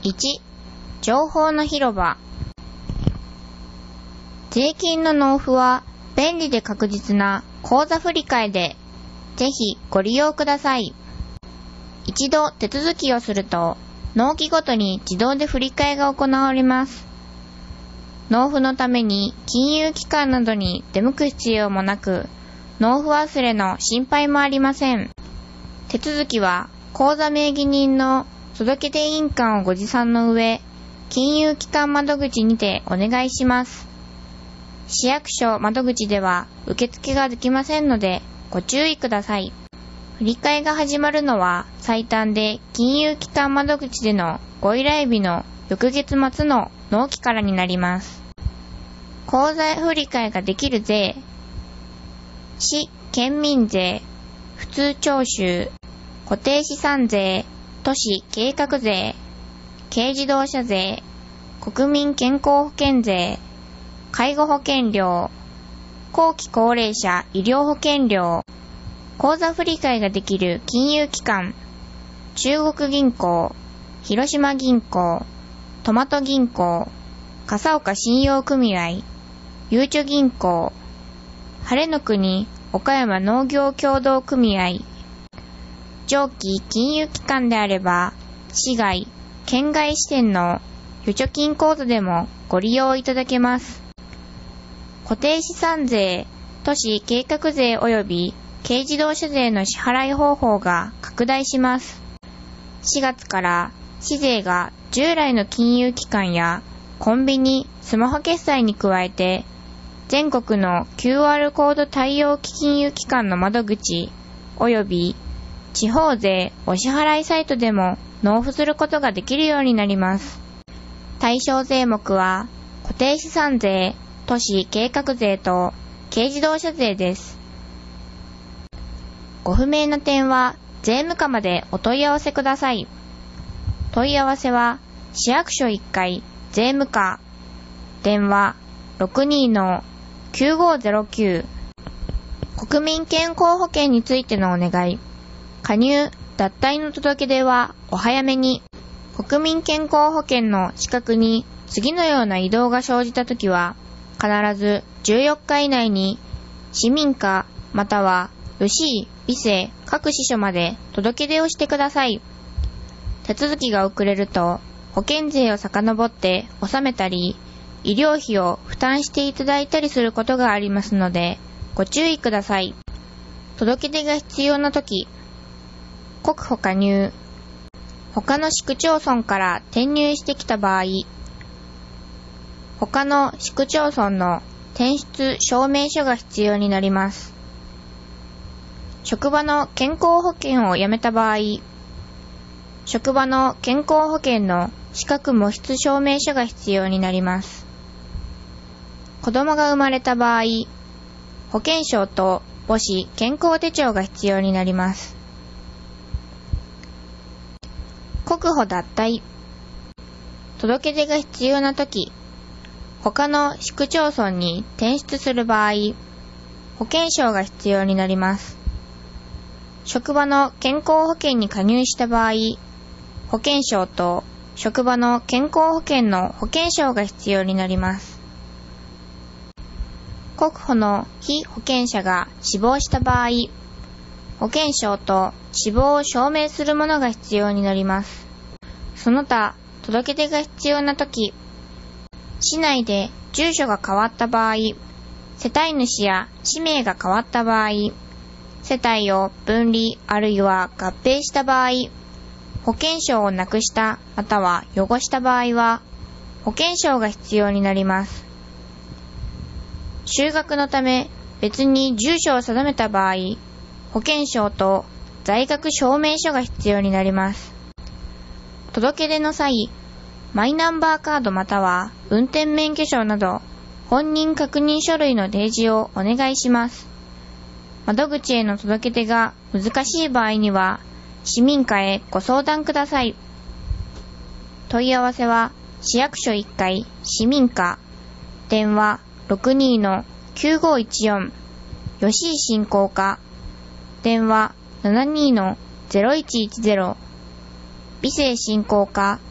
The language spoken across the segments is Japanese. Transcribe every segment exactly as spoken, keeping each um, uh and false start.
いち. 情報の広場。税金の納付は便利で確実な口座振替で、ぜひご利用ください。一度手続きをすると、納期ごとに自動で振り替えが行われます。納付のために金融機関などに出向く必要もなく、納付忘れの心配もありません。手続きは口座名義人の届出印鑑をご持参の上、金融機関窓口にてお願いします。市役所窓口では受付ができませんのでご注意ください。振り替えが始まるのは最短で金融機関窓口でのご依頼日の翌月末の納期からになります。口座振替ができる税、市・県民税、普通徴収、固定資産税、都市計画税、軽自動車税、国民健康保険税、介護保険料、後期高齢者医療保険料、口座振替ができる金融機関、中国銀行、広島銀行、トマト銀行、笠岡信用組合、ゆうちょ銀行、晴れの国岡山農業協同組合、上記金融機関であれば、市外、県外支店の預貯金口座でもご利用いただけます。固定資産税、都市計画税及び軽自動車税の支払い方法が拡大します。しがつから市税が従来の金融機関やコンビニ、スマホ決済に加えて、全国の キューアール コード対応金融機関の窓口及び地方税お支払いサイトでも納付することができるようになります。対象税目は固定資産税、都市計画税と軽自動車税です。ご不明な点は税務課までお問い合わせください。問い合わせは市役所いっかい税務課、電話 ろくにーのきゅうごーぜろきゅう。国民健康保険についてのお願い、加入・脱退の届け出はお早めに。国民健康保険の資格に次のような異動が生じたときは、必ずじゅうよっか以内に市民課または吉井、美生各支所まで届け出をしてください。手続きが遅れると保険税を遡って納めたり、医療費を負担していただいたりすることがありますのでご注意ください。届け出が必要なとき、国保加入、他の市区町村から転入してきた場合、他の市区町村の転出証明書が必要になります。職場の健康保険を辞めた場合、職場の健康保険の資格模出証明書が必要になります。子供が生まれた場合、保険証と母子健康手帳が必要になります。国保脱退。届け出が必要なとき、他の市区町村に転出する場合、保険証が必要になります。職場の健康保険に加入した場合、保険証と職場の健康保険の保険証が必要になります。国保の被保険者が死亡した場合、保険証と死亡を証明するものが必要になります。その他、届け出が必要なとき、市内で住所が変わった場合、世帯主や氏名が変わった場合、世帯を分離あるいは合併した場合、保険証をなくしたまたは汚した場合は、保険証が必要になります。就学のため別に住所を定めた場合、保険証と在学証明書が必要になります。届け出の際、マイナンバーカードまたは運転免許証など本人確認書類の提示をお願いします。窓口への届け出が難しい場合には市民課へご相談ください。問い合わせは市役所いっかい市民課、電話 ろくにーのきゅうごーいちよん、吉井振興課、電話 ななにーのゼロいちいちゼロ、美生振興課、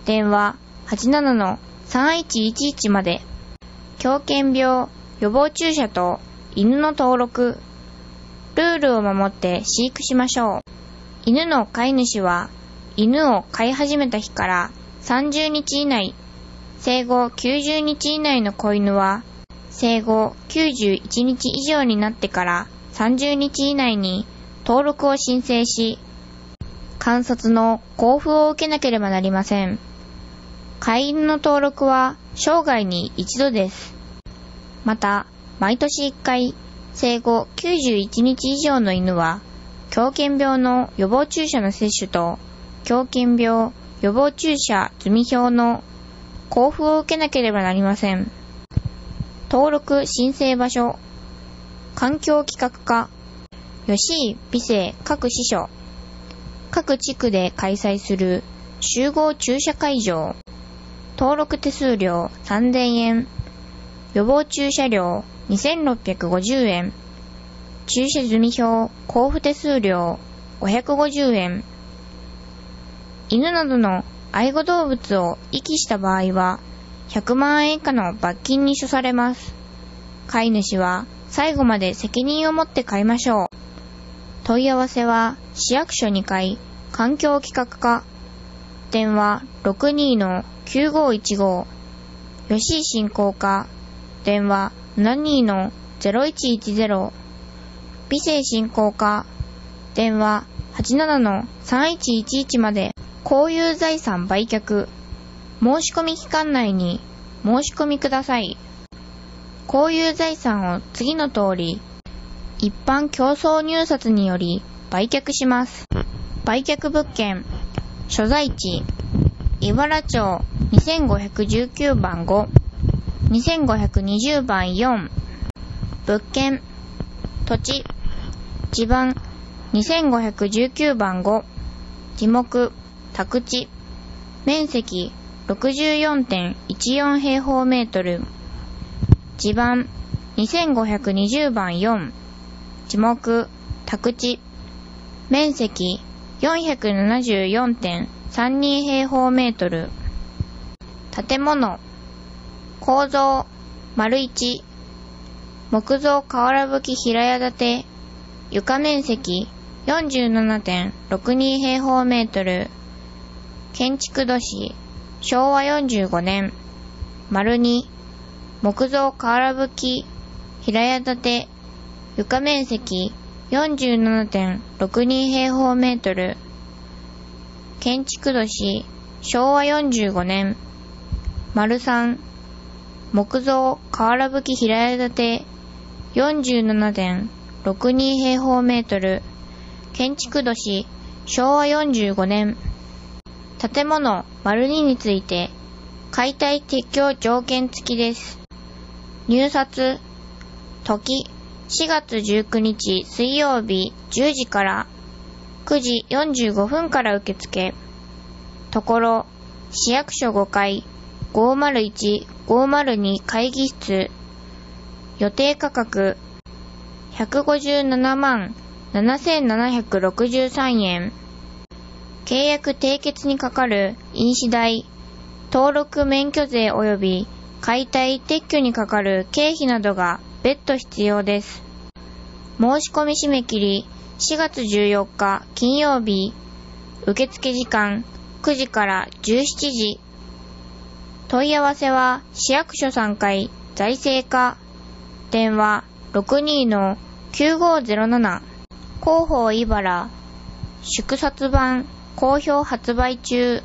電話 はちななのさんいちいちいち まで。狂犬病予防注射と犬の登録。ルールを守って飼育しましょう。犬の飼い主は犬を飼い始めた日からさんじゅうにち以内、生後きゅうじゅうにち以内の子犬は生後きゅうじゅういちにち以上になってからさんじゅうにち以内に登録を申請し、監察の交付を受けなければなりません。飼い犬の登録は生涯に一度です。また、毎年いっかい、生後きゅうじゅういちにち以上の犬は、狂犬病の予防注射の接種と、狂犬病予防注射済表の交付を受けなければなりません。登録申請場所、環境企画課、吉井美生各支所、各地区で開催する集合注射会場、登録手数料さんぜんえん、予防注射料にせんろっぴゃくごじゅうえん、注射済表交付手数料ごひゃくごじゅうえん。犬などの愛護動物を遺棄した場合はひゃくまんえん以下の罰金に処されます。飼い主は最後まで責任を持って飼いましょう。問い合わせは市役所にかい環境企画課、電話 ろくにーのきゅうごいちご、吉井振興課、電話 ななにーのゼロいちいちゼロ、美生振興課、電話 はちななのさんいちいちいち まで。公有財産売却、申し込み期間内に申し込みください。公有財産を次の通り、一般競争入札により売却します。売却物件、所在地、茨町にせんごひゃくじゅうきゅうばんご、にせんごひゃくにじゅうばんよん、物件、土地、地盤にせんごひゃくじゅうきゅうばんご、地目、宅地、面積 ろくじゅうよんてんいちよん 平方メートル、地盤にせんごひゃくにじゅうばんよん、地目、宅地、面積 よんひゃくななじゅうよんてんさんに 平方メートル、建物、構造、丸一、木造瓦葺き平屋建て、床面積 よんじゅうななてんろくに 平方メートル、建築年、しょうわよんじゅうごねん、丸に、木造瓦葺き平屋建て、床面積 よんじゅうななてんろくに 平方メートル、建築年、しょうわよんじゅうごねん、丸さん、木造瓦葺き平屋建て、よんじゅうななてんろくに 平方メートル、建築年、しょうわよんじゅうごねん。建物丸にについて、解体撤去条件付きです。入札、時、しがつじゅうくにち水曜日じゅうじからくじよんじゅうごふんから受付。ところ、市役所ごかい、ごーまるいち、ごーまるに会議室。予定価格、ひゃくごじゅうななまんななせんななひゃくろくじゅうさんえん。契約締結にかかる印紙代、登録免許税及び解体撤去にかかる経費などが別途必要です。申し込み締め切りしがつじゅうよっか金曜日、受付時間くじからじゅうしちじ。問い合わせは市役所さんかい財政課、電話 ろくにーのきゅうごゼロなな、広報茨、祝冊版好評発売中。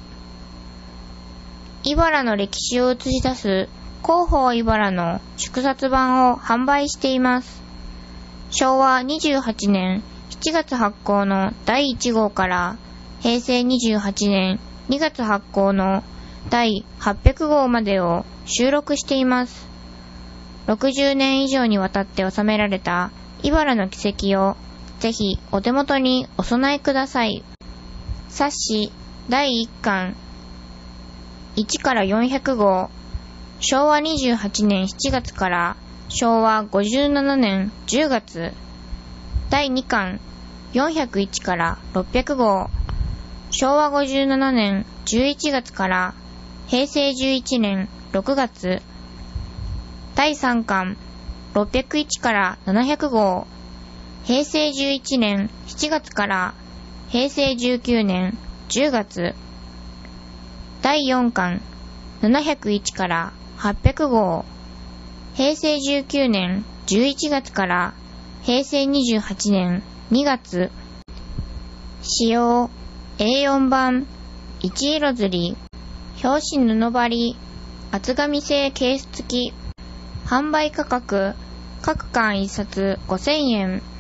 茨の歴史を映し出す広報茨の祝冊版を販売しています。しょうわにじゅうはちねんしちがつ発行のだいいちごうからへいせいにじゅうはちねんにがつ発行のだいはっぴゃくごうまでを収録しています。ろくじゅうねん以上にわたって収められた茨の軌跡をぜひお手元にお備えください。冊子だいいっかんいちからよんひゃくごう、しょうわにじゅうはちねんしちがつからしょうわごじゅうななねんじゅうがつ、だいにかんよんひゃくいちからろっぴゃくごう、しょうわごじゅうななねんじゅういちがつからへいせいじゅういちねんろくがつ、だいさんかんろっぴゃくいちからななひゃくごう、へいせいじゅういちねんしちがつからへいせいじゅうきゅうねんじゅうがつ、だいよんかんななひゃくいちからはっぴゃくごう、へいせいじゅうきゅうねんじゅういちがつからへいせいにじゅうはちねんにがつ、使用 エーよん 版いち色刷り、表紙布張り、厚紙製ケース付き、販売価格各巻いっさつごせんえん。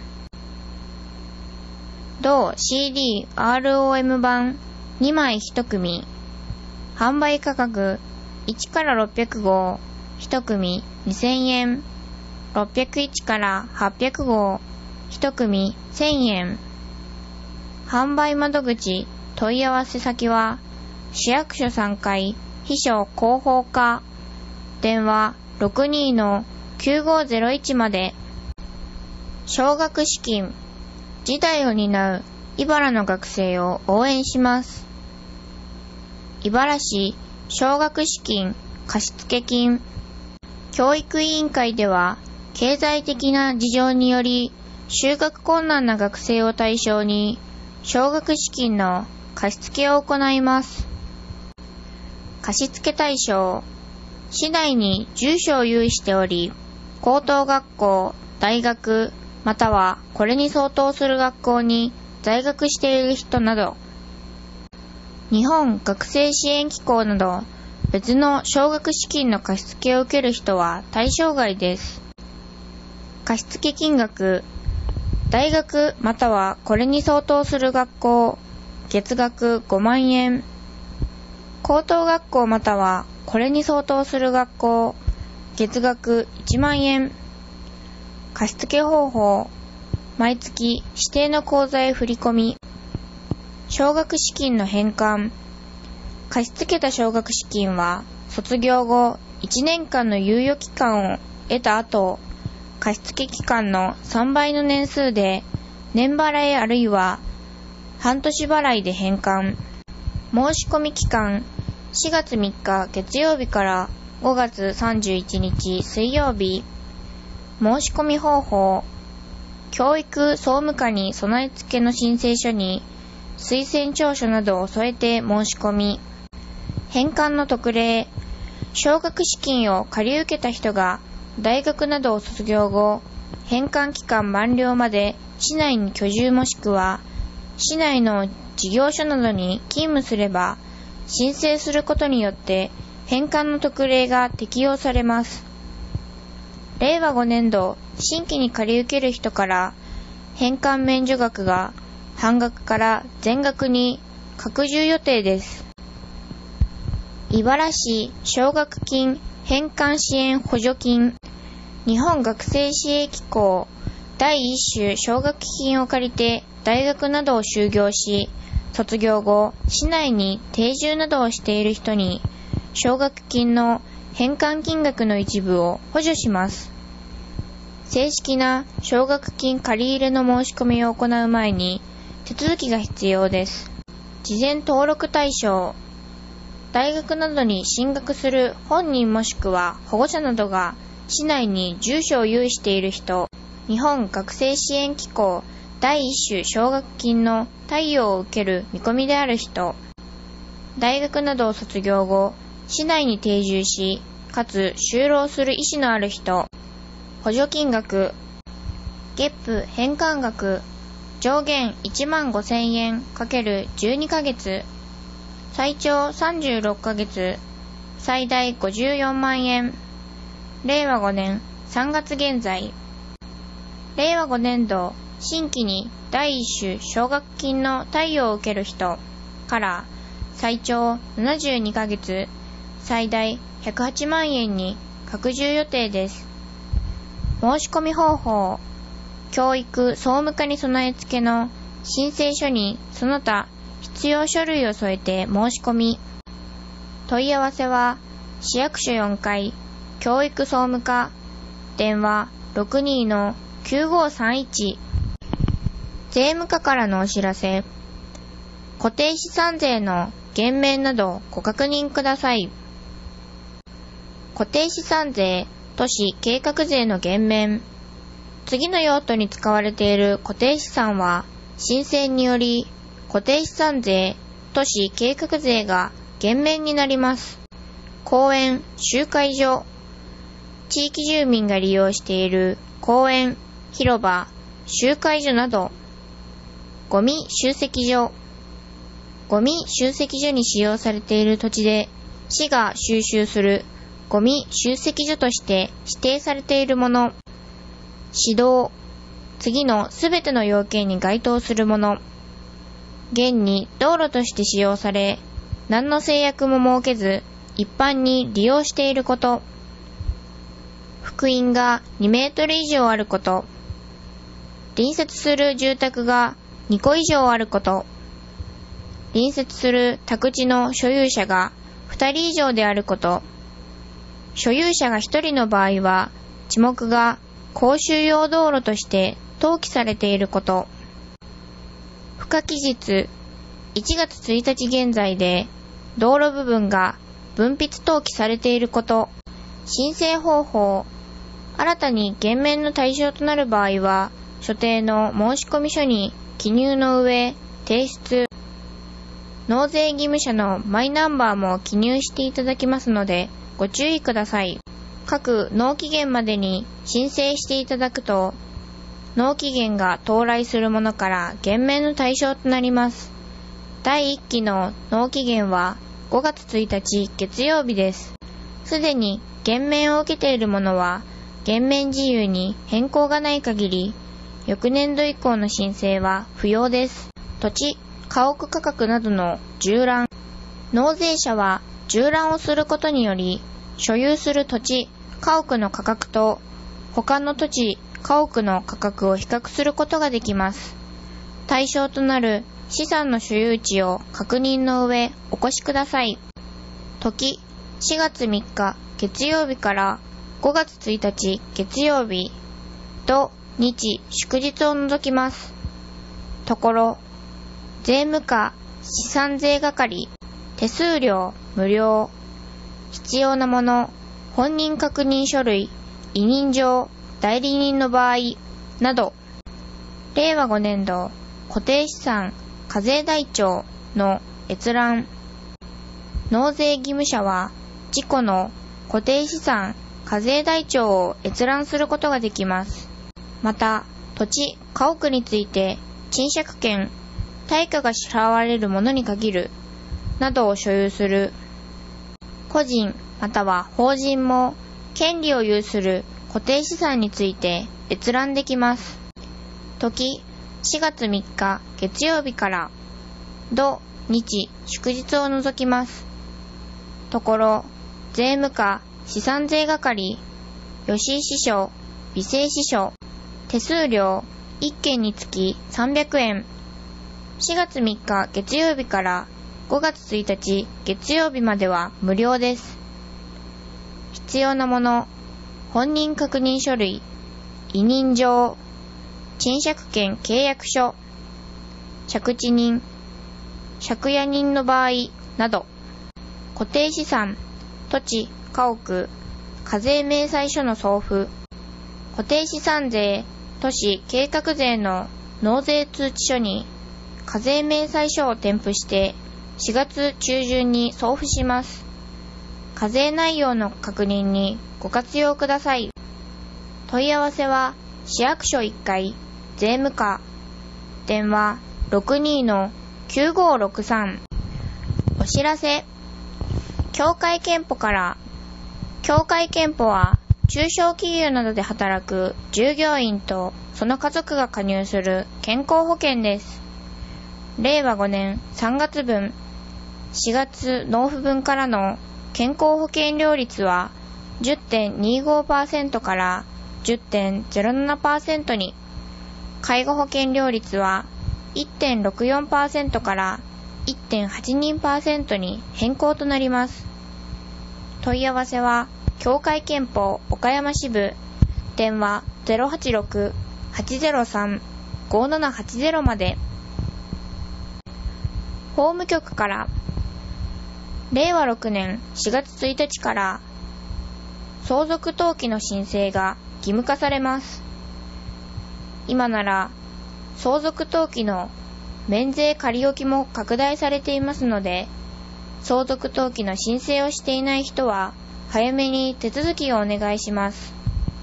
同 シーディーアールオーエム 版にまいいち組、販売価格いちからろっぴゃくごういち組にせんえん、ろっぴゃくいちからはっぴゃくごういち組せんえん。販売窓口問い合わせ先は市役所さんかい秘書広報課、電話 ろくにーのきゅうごーぜろいち まで。奨学資金、次代を担う茨の学生を応援します。茨市奨学資金貸付金。教育委員会では経済的な事情により就学困難な学生を対象に奨学資金の貸付を行います。貸付対象、市内に住所を有しており、高等学校、大学、またはこれに相当する学校に在学している人など、日本学生支援機構など別の奨学資金の貸付を受ける人は対象外です。貸付金額、大学またはこれに相当する学校、月額ごまんえん。高等学校またはこれに相当する学校、月額いちまんえん。貸付方法、毎月指定の口座へ振り込み。奨学資金の返還。貸し付けた奨学資金は卒業後いちねんかんの猶予期間を得た後、貸付期間のさんばいの年数で年払いあるいは半年払いで返還。申し込み期間、しがつみっか月曜日からごがつさんじゅういちにち水曜日。申し込み方法、教育総務課に備え付けの申請書に推薦調書などを添えて申し込み。返還の特例、奨学資金を借り受けた人が大学などを卒業後、返還期間満了まで市内に居住もしくは市内の事業所などに勤務すれば、申請することによって返還の特例が適用されます。れいわごねんど、新規に借り受ける人から返還免除額が半額から全額に拡充予定です。茨市奨学金返還支援補助金。日本学生支援機構だいいっ種奨学金を借りて大学などを修業し、卒業後、市内に定住などをしている人に奨学金の返還金額の一部を補助します。正式な奨学金借り入れの申し込みを行う前に手続きが必要です。事前登録対象、大学などに進学する本人もしくは保護者などが市内に住所を有している人、日本学生支援機構だいいっ種奨学金の貸与を受ける見込みである人、大学などを卒業後、市内に定住し、かつ就労する意思のある人、補助金額、月賦返還額、上限いちまんごせんえん×じゅうにかげつ、最長さんじゅうろっかげつ、最大ごじゅうよんまんえん。れいわごねんさんがつ現在。れいわごねんど、新規にだいいっ種奨学金の貸与を受ける人から最長ななじゅうにかげつ、最大ひゃくはちまんえんに拡充予定です。申し込み方法、教育総務課に備え付けの申請書にその他必要書類を添えて申し込み。問い合わせは市役所よんかい教育総務課、電話 ろくにーのきゅうごーさんいち。税務課からのお知らせ。固定資産税の減免などご確認ください。 固定資産税、都市計画税の減免。次の用途に使われている固定資産は、申請により固定資産税、都市計画税が減免になります。公園、集会所。地域住民が利用している公園、広場、集会所など。ゴミ集積所。ゴミ集積所に使用されている土地で、市が収集するゴミ集積所として指定されているもの。市道。次のすべての要件に該当するもの。現に道路として使用され、何の制約も設けず、一般に利用していること。幅員がにメートル以上あること。隣接する住宅がにこ以上あること。隣接する宅地の所有者がふたり以上であること。所有者がひとりの場合は、地目が公衆用道路として登記されていること。付加期日、いちがつついたち現在で、道路部分が分筆登記されていること。申請方法、新たに減免の対象となる場合は、所定の申込書に記入の上、提出。納税義務者のマイナンバーも記入していただきますので、ご注意ください。各納期限までに申請していただくと、納期限が到来するものから減免の対象となります。だいいっきの納期限はごがつついたち月曜日です。すでに減免を受けているものは、減免事由に変更がない限り、翌年度以降の申請は不要です。土地、家屋価格などの縦覧。納税者は縦覧をすることにより、所有する土地、家屋の価格と他の土地、家屋の価格を比較することができます。対象となる資産の所有地を確認の上お越しください。時、しがつみっか月曜日からごがつついたち月曜日、土、日、祝日を除きます。ところ、税務課、資産税係、手数料、無料。必要なもの、本人確認書類、委任状、代理人の場合、など。れいわごねんど、固定資産、課税台帳の閲覧。納税義務者は、自己の固定資産、課税台帳を閲覧することができます。また、土地、家屋について、賃借権、対価が支払われるものに限る、などを所有する。個人または法人も、権利を有する固定資産について閲覧できます。時、しがつみっか月曜日から、土、日、祝日を除きます。ところ、税務課、資産税係、吉井支所、備税支所、手数料、いっけんにつきさんびゃくえん。しがつみっか月曜日からごがつついたち月曜日までは無料です。必要なもの、本人確認書類、委任状、賃借権契約書、借地人、借家人の場合など。固定資産、土地、家屋、課税明細書の送付、固定資産税、都市計画税の納税通知書に課税明細書を添付してしがつ中旬に送付します。課税内容の確認にご活用ください。問い合わせは市役所いっかい税務課、電話 ろくにーのきゅうごーろくさん。お知らせ、協会憲法から。協会憲法は中小企業などで働く従業員とその家族が加入する健康保険です。れいわごねんさんがつぶん、しがつ納付分からの健康保険料率は じゅってんにごパーセント から じゅってんぜろななパーセント に、介護保険料率は いってんろくよんパーセント から いってんはちにパーセント に変更となります。問い合わせは協会憲法岡山支部、電話 ゼロはちろく はちゼロさん ごななはちゼロ まで。法務局から。れいわろくねんしがつついたちから相続登記の申請が義務化されます。今なら相続登記の免税仮置きも拡大されていますので、相続登記の申請をしていない人は早めに手続きをお願いします。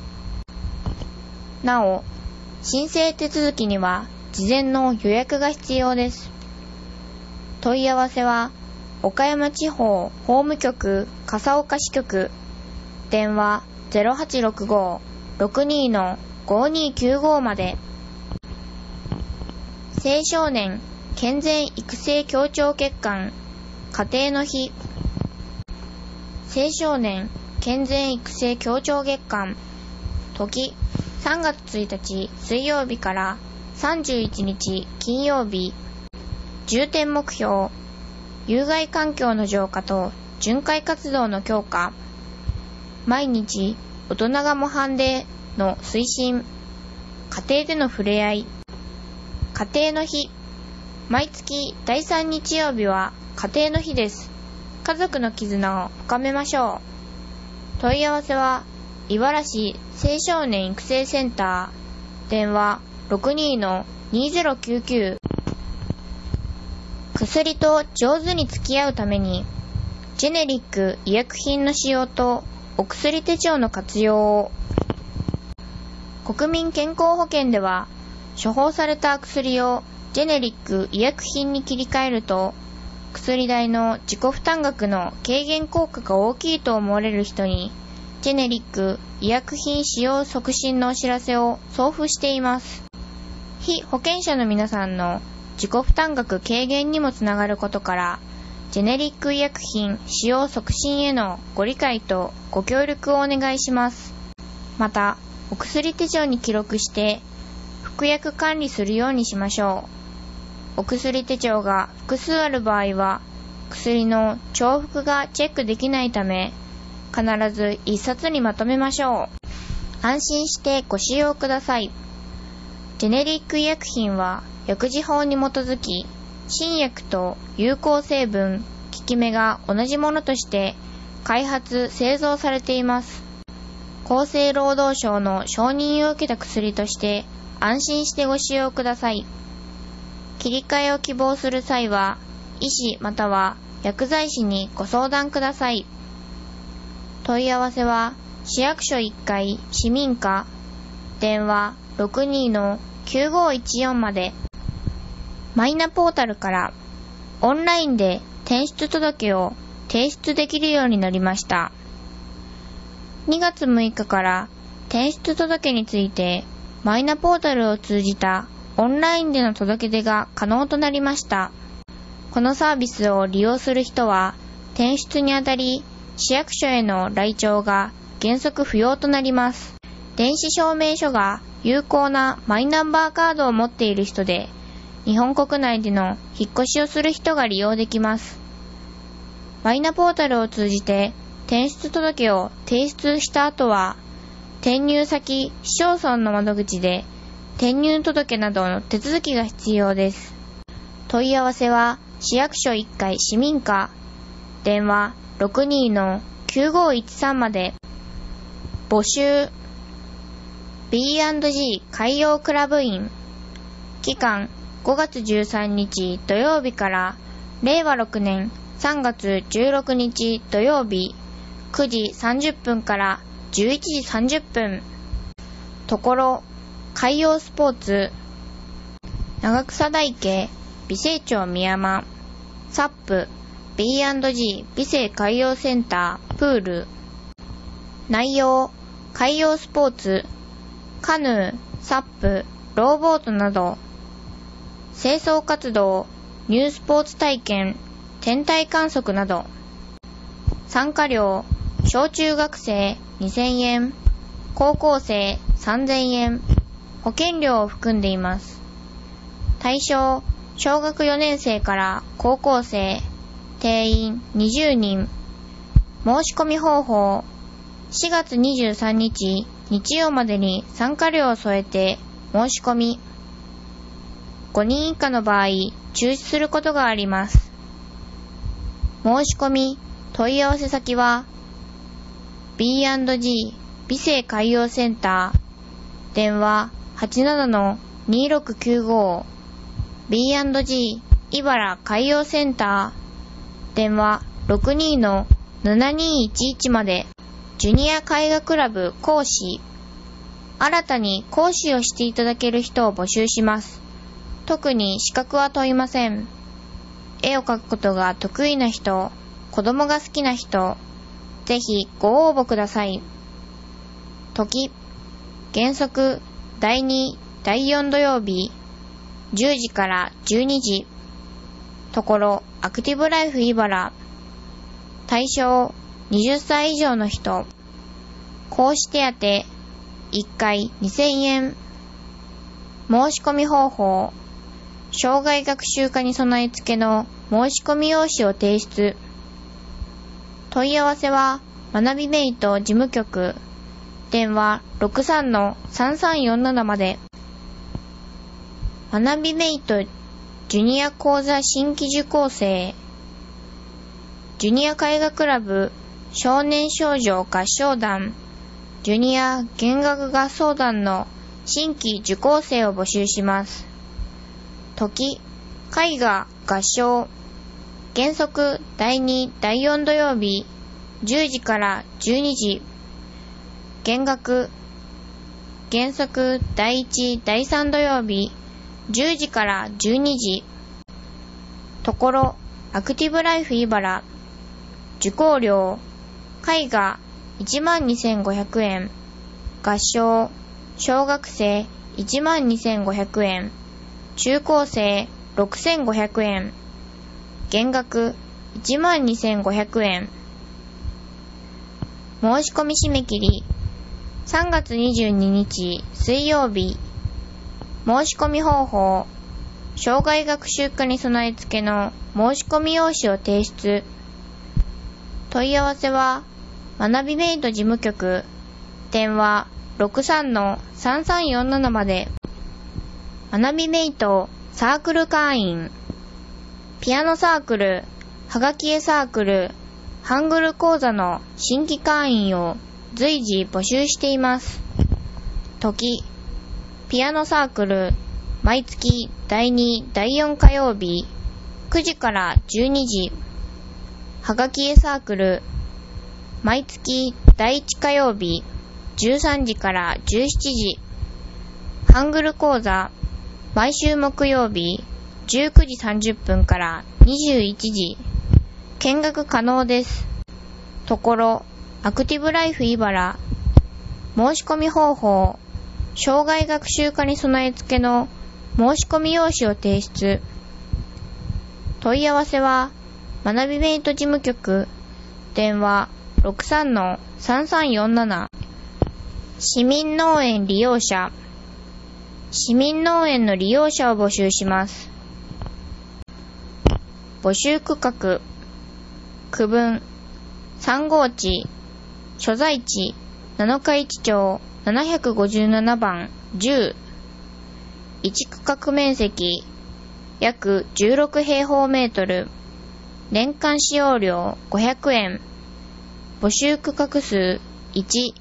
なお、申請手続きには事前の予約が必要です。問い合わせは岡山地方法務局笠岡支局、電話 ゼロはちろくご ろくにー ごにーきゅうご まで。青少年健全育成協調月間家庭の日。青少年健全育成協調月間、時さんがつついたち水曜日からさんじゅういちにち金曜日。重点目標、有害環境の浄化と巡回活動の強化。毎日大人が模範での推進。家庭での触れ合い。家庭の日。毎月だいさん日曜日は家庭の日です。家族の絆を深めましょう。問い合わせは茨城青少年育成センター、電話 ろくにー にーぜろきゅうきゅう。薬と上手に付き合うためにジェネリック医薬品の使用とお薬手帳の活用を。国民健康保険では処方された薬をジェネリック医薬品に切り替えると、薬代の自己負担額の軽減効果が大きいと思われる人にジェネリック医薬品使用促進のお知らせを送付しています。被保険者の皆さんの自己負担額軽減にもつながることから、ジェネリック医薬品使用促進へのご理解とご協力をお願いします。また、お薬手帳に記録して服薬管理するようにしましょう。お薬手帳が複数ある場合は、薬の重複がチェックできないため、必ず一冊にまとめましょう。安心してご使用ください。ジェネリック医薬品は薬事法に基づき、新薬と有効成分、効き目が同じものとして開発・製造されています。厚生労働省の承認を受けた薬として安心してご使用ください。切り替えを希望する際は、医師または薬剤師にご相談ください。問い合わせは、市役所いっかい市民課、電話 ろくにー きゅうごいちよん まで。マイナポータルからオンラインで転出届を提出できるようになりました。にがつむいかから転出届についてマイナポータルを通じたオンラインでの届け出が可能となりました。このサービスを利用する人は転出にあたり市役所への来庁が原則不要となります。電子証明書が有効なマイナンバーカードを持っている人で、日本国内での引っ越しをする人が利用できます。マイナポータルを通じて転出届を提出した後は、転入先市町村の窓口で転入届などの手続きが必要です。問い合わせは市役所いっかい市民課、電話 ろくにー きゅうごいちさん まで。募集 ビーアンドジー 海洋クラブ員、期間ごがつじゅうさんにち土曜日かられいわろくねんさんがつじゅうろくにち土曜日くじさんじゅっぷんからじゅういちじさんじゅっぷん。ところ海洋スポーツ、長草台家美星町宮山、サップ ビーアンドジー 美星海洋センタープール。内容、海洋スポーツ、カヌー、サップ、ローボートなど。清掃活動、ニュースポーツ体験、天体観測など。参加料、小中学生にせんえん、高校生さんぜんえん、保険料を含んでいます。対象、小学よねん生から高校生、定員にじゅうにん。申し込み方法、しがつにじゅうさんにち日曜までに参加料を添えて申し込み。ごにん以下の場合、中止することがあります。申し込み、問い合わせ先は、 ビーアンドジー 美生海洋センター、電話 はちななのにろくきゅうご、ビーアンドジー 茨海洋センター、電話 ろくにのななにいちいちまで。ジュニア絵画クラブ講師、新たに講師をしていただける人を募集します。特に資格は問いません。絵を描くことが得意な人、子供が好きな人、ぜひご応募ください。時、原則だいに、だいよん土曜日、じゅうじからじゅうにじ。ところ、アクティブライフ茨。対象、はたち以上の人。講師手当、いっかいにせんえん。申し込み方法、障害学習科に備え付けの申し込み用紙を提出。問い合わせは、学びメイト事務局、電話 ろくさんのさんさんよんなな まで。学びメイトジュニア講座新規受講生、ジュニア絵画クラブ少年少女合唱団、ジュニア弦楽合奏団の新規受講生を募集します。時、絵画合唱、原則だいに、だいよん土曜日、じゅうじからじゅうにじ。弦楽、原則だいいち、だいさん土曜日、じゅうじからじゅうにじ。ところ、アクティブライフ茨。受講料、絵画いちまんにせんごひゃくえん、合唱、小学生いちまんにせんごひゃくえん、中高生ろくせんごひゃくえん、弦楽いちまんにせんごひゃくえん。申し込み締め切り、さんがつにじゅうににち水曜日。申し込み方法、障害学習科に備え付けの申し込み用紙を提出。問い合わせは、学びメイト事務局、電話 ろくさんのさんさんよんなな まで。学びメイトサークル会員、ピアノサークル、はがき絵サークル、ハングル講座の新規会員を随時募集しています。時、ピアノサークル、毎月だいに、だいよん火曜日、くじからじゅうにじ。はがき絵サークル、毎月だいいち火曜日、じゅうさんじからじゅうしちじ。ハングル講座、毎週木曜日、じゅうくじさんじゅっぷんからにじゅういちじ。見学可能です。ところ、アクティブライフ茨。申し込み方法、障害学習科に備え付けの申し込み用紙を提出。問い合わせは、学びメイト事務局、電話 ろくさんのさんさんよんなな。市民農園利用者、市民農園の利用者を募集します。募集区画、区分、さん号地、所在地、七日市町ななひゃくごじゅうななばんじゅう。いち区画面積、約じゅうろく平方メートル。年間使用料ごひゃくえん。募集区画数いち。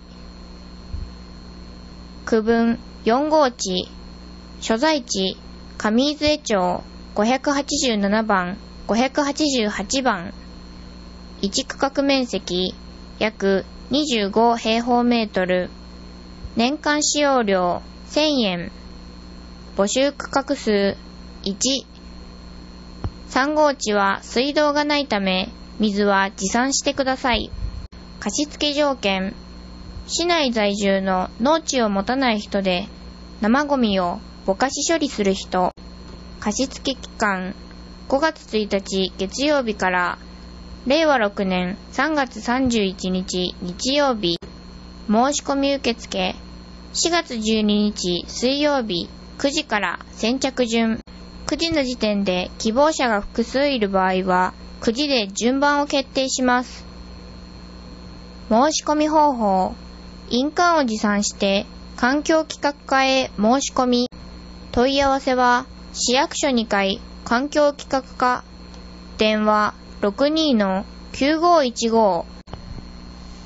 区分よん号地、所在地、上伊豆江町ごひゃくはちじゅうななばん、ごひゃくはちじゅうはちばん。いち区画面積、約にじゅうご平方メートル。年間使用料せんえん。募集区画数いち。さん号地は水道がないため、水は持参してください。貸付条件、市内在住の農地を持たない人で、生ゴミをぼかし処理する人。貸付期間、ごがつついたち月曜日かられいわろくねんさんがつさんじゅういちにち日曜日。申し込み受付、しがつじゅうににち水曜日くじから先着順。くじの時点で希望者が複数いる場合は、くじで順番を決定します。申し込み方法、印鑑を持参して環境企画課へ申し込み。問い合わせは市役所にかい環境企画課、電話 ろくにのきゅうごいちご。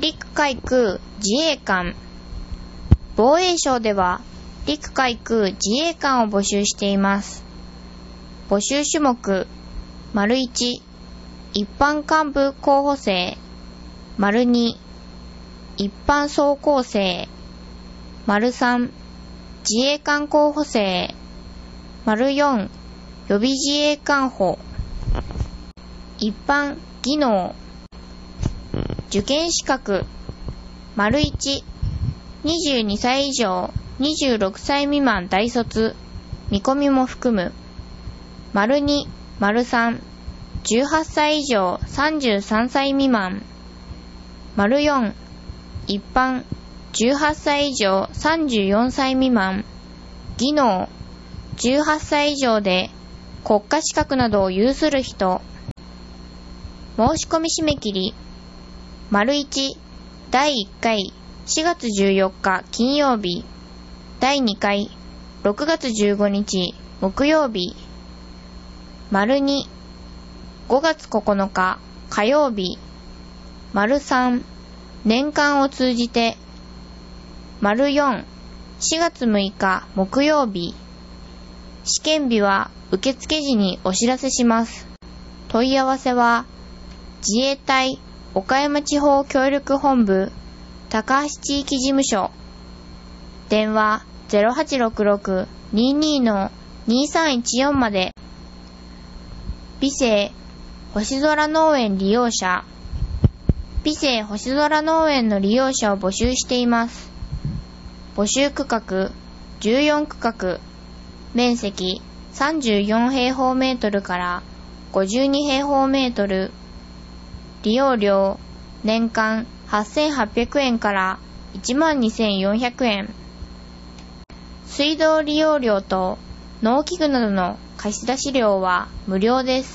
陸海空自衛官。防衛省では陸海空自衛官を募集しています。募集種目、丸いち、一般幹部候補生、丸に、一般装甲生、丸さん、自衛官候補生、丸よん、予備自衛官補。一般技能。受験資格、丸いち、にじゅうにさい以上、にじゅうろくさい未満大卒、見込みも含む。丸に、丸さん、じゅうはっさい以上、さんじゅうさんさい未満。丸よん、一般、じゅうはっさい以上、さんじゅうよんさい未満。技能、じゅうはっさい以上で国家資格などを有する人。申し込み締め切り、丸いち、だいいっかい、しがつじゅうよっか金曜日。だいにかい、ろくがつじゅうごにち木曜日。丸に、ごがつここのか火曜日。丸さん、年間を通じて。丸よん、しがつむいか木曜日。試験日は受付時にお知らせします。問い合わせは、自衛隊岡山地方協力本部高橋地域事務所。電話 ゼロはちろくろく にーにー のにーさんいちよん まで。美星星空農園利用者。美星星空農園の利用者を募集しています。募集区画じゅうよんくかく。面積さんじゅうよんへいほうメートルからごじゅうにへいほうメートル。利用料年間はっせんはっぴゃくえんからいちまんにせんよんひゃくえん。水道利用料と農機具などの貸出料は無料です。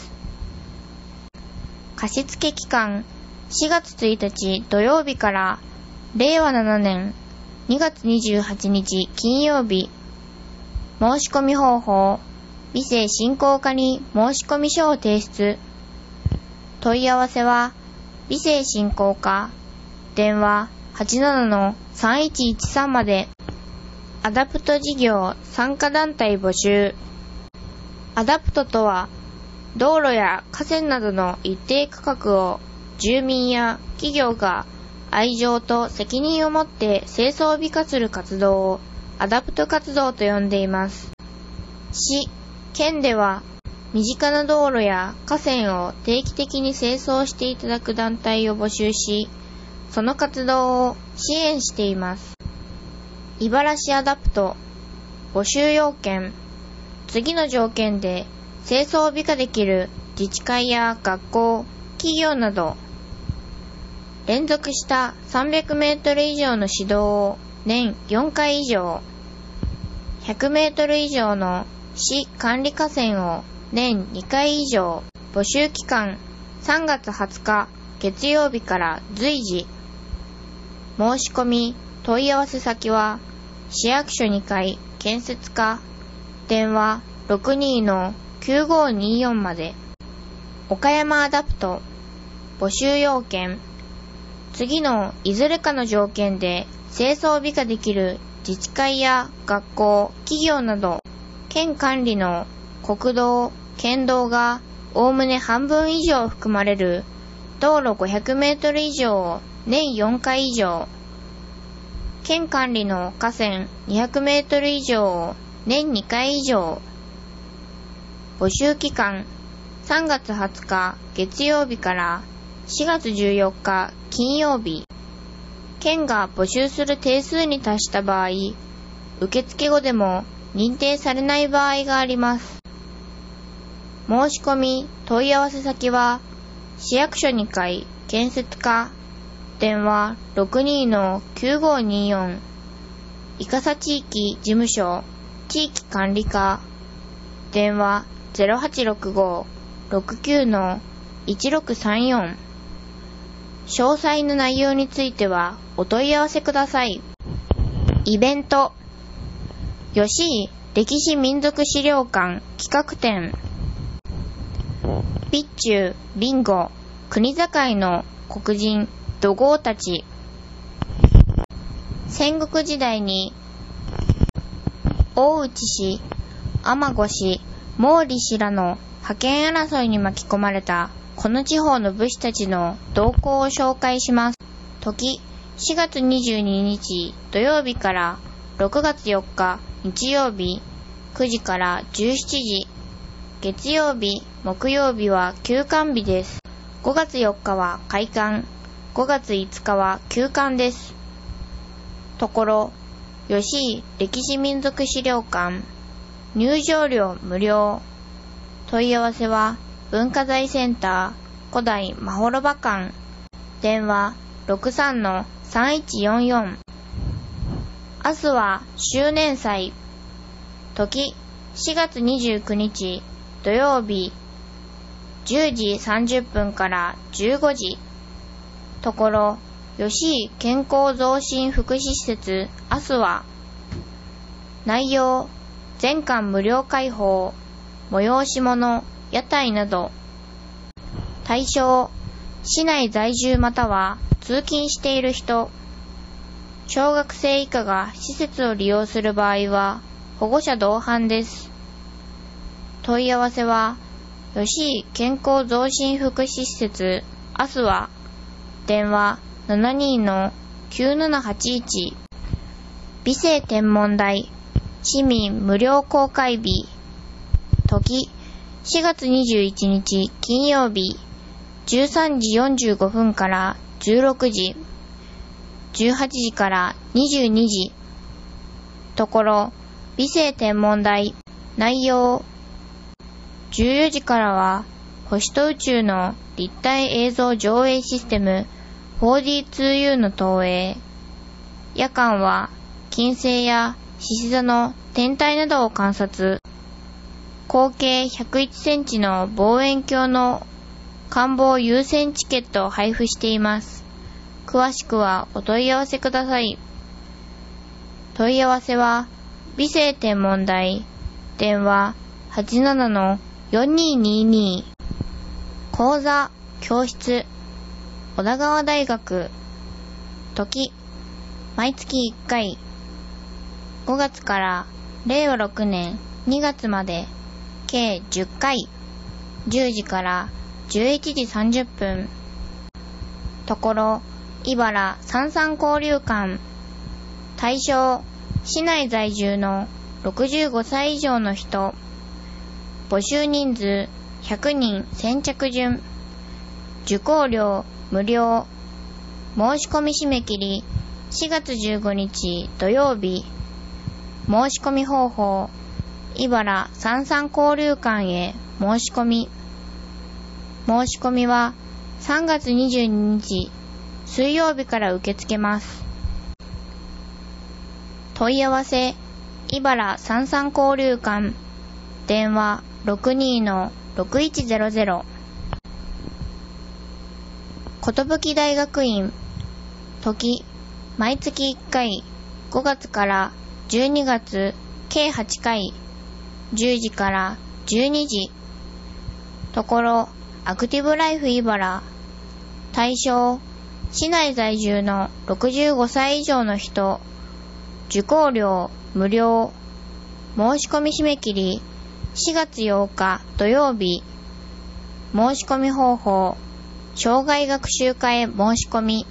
貸付期間しがつついたち土曜日かられいわななねんにがつにじゅうはちにち金曜日。申し込み方法、美星振興課に申し込み書を提出。問い合わせは、美星振興課、電話 はちななのさんいちいちさん まで。アダプト事業参加団体募集。アダプトとは、道路や河川などの一定区画を住民や企業が愛情と責任を持って清掃美化する活動をアダプト活動と呼んでいます。市、県では身近な道路や河川を定期的に清掃していただく団体を募集し、その活動を支援しています。茨市アダプト募集要件。次の条件で清掃美化できる自治会や学校、企業など。連続したさんびゃくメートル以上の指導を年よんかい以上。ひゃくメートル以上の市管理河川を年にかい以上。募集期間さんがつはつか月曜日から随時。申し込み問い合わせ先は市役所にかい建設課。電話 ろくにーのきゅうごーにーよん まで。岡山アダプト募集要件。次のいずれかの条件で清掃美化できる自治会や学校、企業など、県管理の国道、県道がおおむね半分以上含まれる道路ごひゃくメートル以上を年よんかい以上、県管理の河川にひゃくメートル以上を年にかい以上。募集期間さんがつはつか月曜日からしがつじゅうよっか金曜日。県が募集する定数に達した場合、受付後でも認定されない場合があります。申し込み問い合わせ先は市役所にかい建設課。電話 ろくにーのきゅうごーにーよん。伊笠地域事務所地域管理課。電話 ゼロはちろくごーろくきゅうのいちろくさんよん。詳細の内容についてはお問い合わせください。イベント、吉井歴史民族資料館企画展。備中、備後、国境の黒人、土豪たち。 戦国時代に大内氏、天子氏、毛利氏らの覇権争いに巻き込まれたこの地方の武士たちの動向を紹介します。時しがつにじゅうににち土曜日からろくがつよっか日曜日くじからじゅうしちじ、月曜日、木曜日は休館日です。ごがつよっかは開館、ごがついつかは休館です。ところ、吉井歴史民俗資料館、入場料無料。問い合わせは文化財センター古代まほろば館、電話 ろくさんのさんいちよんよん。明日は周年祭。時しがつにじゅうくにち土曜日じゅうじさんじゅっぷんからじゅうごじ。ところ、吉井健康増進福祉施設明日は内容全館無料開放、催し物、屋台など。対象市内在住または通勤している人。小学生以下が施設を利用する場合は保護者同伴です。問い合わせは吉井健康増進福祉施設明日は電話 ななにのきゅうななはちいち。美星天文台市民無料公開日。時しがつにじゅういちにち金曜日じゅうさんじよんじゅうごふんからじゅうろくじ、じゅうはちじからにじゅうにじ。ところ、美星天文台内容じゅうよじからは星と宇宙の立体映像上映システム フォーディーツーユー の投影。夜間は金星や獅子座の天体などを観察。合計ひゃくいちセンチの望遠鏡の観望優先チケットを配布しています。詳しくはお問い合わせください。問い合わせは美星天文台電話 はちななのよんにーにーにー。講座教室小田川大学。時毎月いっかい、ごがつかられいわろくねんにがつまで計じゅっかい、じゅうじからじゅういちじさんじゅっぷん。ところ茨三三交流館。対象市内在住のろくじゅうごさい以上の人。募集人数ひゃくにん先着順。受講料無料。申し込み締め切りしがつじゅうごにち土曜日。申し込み方法茨三三交流館へ申し込み。申し込みはさんがつにじゅうににち水曜日から受け付けます。問い合わせ茨三三交流館電話 ろくにーのろくいちゼロゼロ。寿大学院。時毎月いっかい、ごがつからじゅうにがつ計はちかい、じゅうじからじゅうにじ。ところアクティブライフ茨。対象市内在住のろくじゅうごさい以上の人。受講料無料。申し込み締め切りしがつようか土曜日。申し込み方法生涯学習科へ申し込み。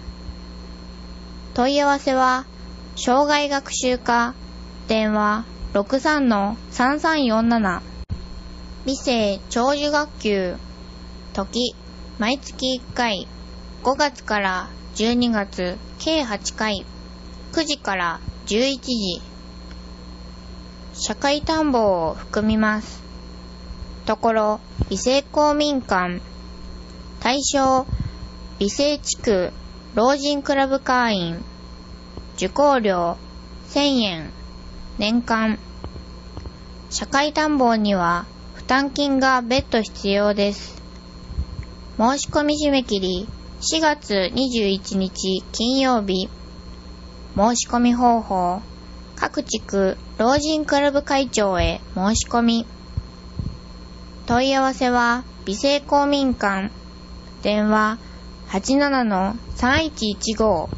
問い合わせは生涯学習科電話 ろくさんのさんさんよんなな。美星長寿学級。時毎月いっかい、ごがつからじゅうにがつ計はちかい、くじからじゅういちじ。社会探訪を含みます。ところ美星公民館。対象美星地区老人クラブ会員。受講料せんえん年間。社会探訪には負担金が別途必要です。申し込み締め切りしがつにじゅういちにち金曜日。申し込み方法各地区老人クラブ会長へ申し込み。問い合わせは美星公民館電話 はちななのさんいちいちご。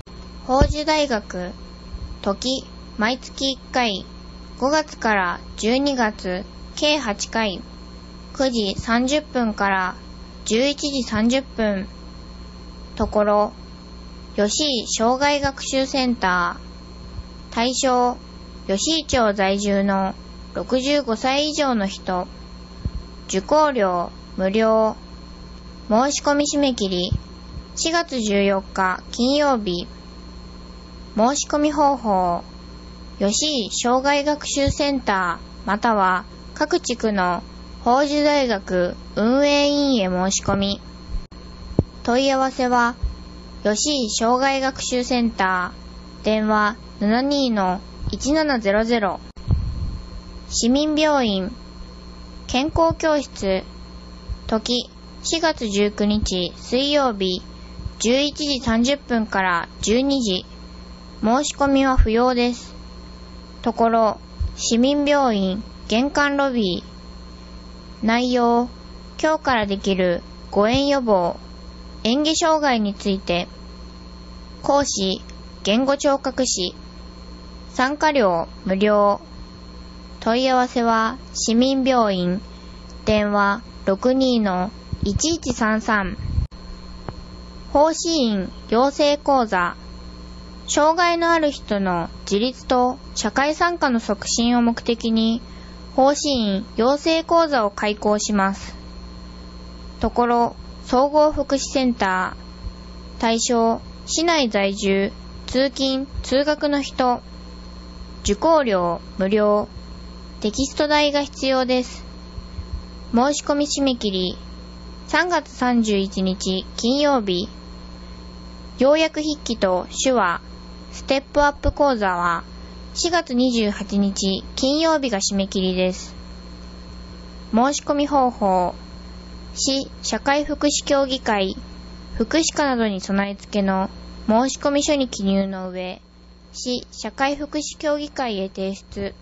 法樹大学、時、毎月いっかい、ごがつからじゅうにがつ、計はちかい、くじさんじゅっぷんからじゅういちじさんじゅっぷん、ところ、吉井障害学習センター、対象、吉井町在住のろくじゅうごさい以上の人、受講料無料、申し込み締め切りしがつじゅうよっか金曜日、申し込み方法、吉井障害学習センターまたは各地区の法樹大学運営委員へ申し込み、問い合わせは吉井障害学習センター、電話 ななにー いちななゼロゼロ、市民病院、健康教室、時しがつじゅうくにち水曜日じゅういちじさんじゅっぷんからじゅうにじ、申し込みは不要です。ところ、市民病院玄関ロビー、内容、今日からできる誤嚥予防、嚥下障害について、講師、言語聴覚士、参加料無料、問い合わせは市民病院、電話 ろくにー いちいちさんさん、奉仕員養成講座、障害のある人の自立と社会参加の促進を目的に、奉仕員養成講座を開講します。ところ、総合福祉センター、対象、市内在住、通勤・通学の人、受講料無料、テキスト代が必要です。申し込み締め切り、さんがつさんじゅういちにち金曜日、要約筆記と手話、ステップアップ講座はしがつにじゅうはちにち金曜日が締め切りです。申し込み方法、市社会福祉協議会、福祉課などに備え付けの申し込み書に記入の上、市社会福祉協議会へ提出。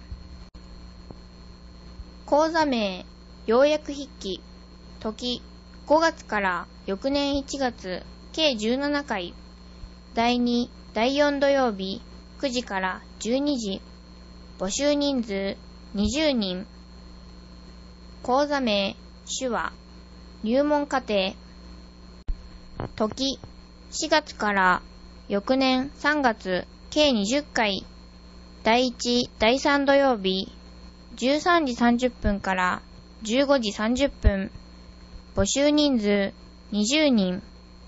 講座名、要約筆記、時、ごがつから翌年いちがつ、計じゅうななかい、だいに、だいよん土曜日、くじからじゅうにじ、募集人数にじゅうにん、講座名、手話、入門課程、時、しがつから翌年さんがつ、計にじゅっかい、だいいち、だいさん土曜日、じゅうさんじさんじゅっぷんからじゅうごじさんじゅっぷん、募集人数にじゅうにん、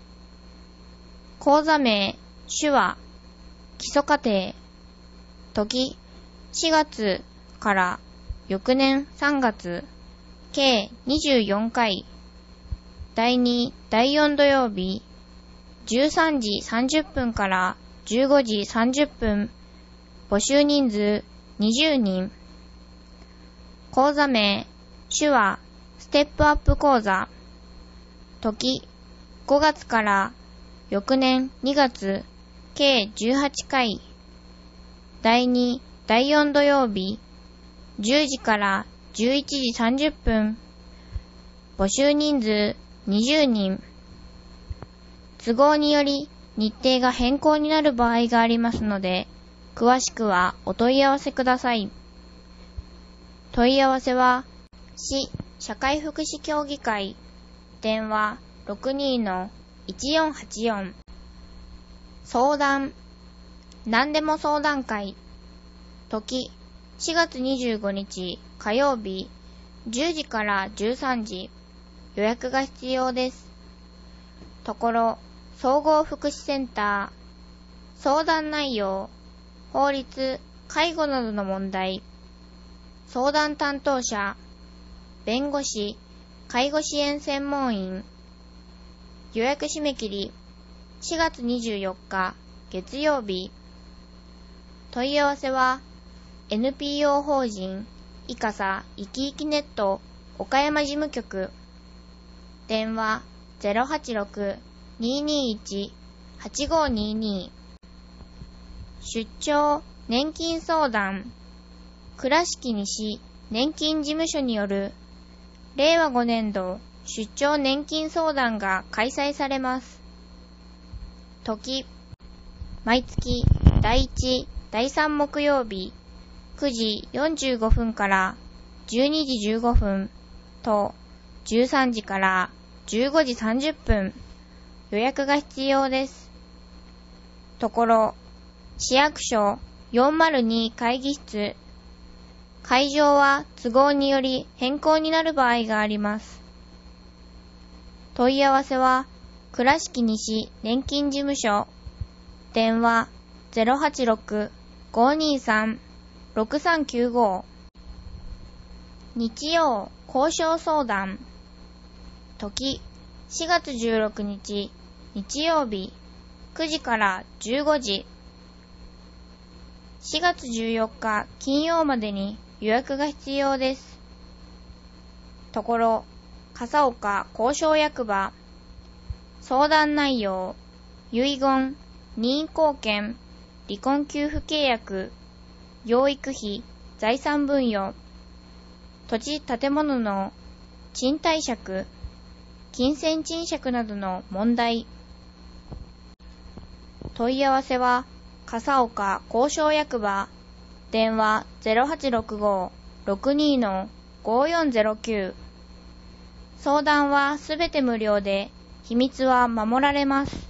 講座名、手話、基礎課程、時、しがつから翌年さんがつ、計にじゅうよんかい、だいに、だいよん土曜日、じゅうさんじさんじゅっぷんからじゅうごじさんじゅっぷん、募集人数にじゅうにん、講座名、手話、ステップアップ講座、時、ごがつから翌年にがつ、計じゅうはちかい、だいに、だいよん土曜日、じゅうじからじゅういちじさんじゅっぷん、募集人数にじゅうにん、都合により日程が変更になる場合がありますので、詳しくはお問い合わせください。問い合わせは、市社会福祉協議会、電話 ろくにー いちよんはちよん、相談、何でも相談会、時、しがつにじゅうごにち火曜日、じゅうじからじゅうさんじ、予約が必要です。ところ、総合福祉センター、相談内容、法律、介護などの問題、相談担当者、弁護士、介護支援専門員、予約締め切り、しがつにじゅうよっか月曜日、問い合わせは、エヌピーオー 法人、いかさいきいきネット岡山事務局、電話 ゼロはちろく にーにーいち はちごーにーにー、出張年金相談、倉敷西年金事務所によるれいわごねんど出張年金相談が開催されます。時、 毎月だいいち、だいさん木曜日くじよんじゅうごふんからじゅうにじじゅうごふんとじゅうさんじからじゅうごじさんじゅっぷん予約が必要です。ところ、市役所よんまるに会議室。会場は都合により変更になる場合があります。問い合わせは、倉敷西年金事務所。電話 ゼロはちろく ごーにーさん ろくさんきゅうご。日曜交渉相談。時しがつじゅうろくにち日曜日くじからじゅうごじ。しがつじゅうよっか金曜までに予約が必要です。ところ、笠岡交渉役場。相談内容、遺言、任意後見、離婚給付契約、養育費、財産分与、土地建物の賃貸借、金銭賃借などの問題。問い合わせは、笠岡交渉役場。電話 ゼロはちろくご ろくにー ごーよんゼロきゅう。相談はすべて無料で、秘密は守られます。